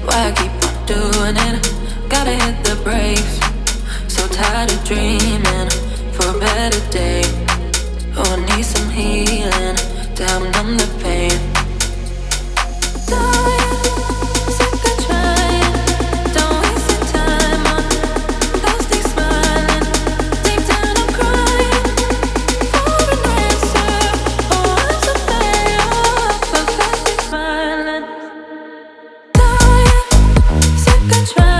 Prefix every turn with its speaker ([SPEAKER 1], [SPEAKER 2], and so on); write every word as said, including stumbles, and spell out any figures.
[SPEAKER 1] Why I keep on doing it? Gotta hit the brakes. So tired of dreaming for a better day. Oh, I need some healing to help numb the pain. Dying, sick of trying. Don't waste your time on plastic smiling. Deep down I'm crying for an answer. Oh, I'm so tired of plastic smiling. Dying, sick of trying.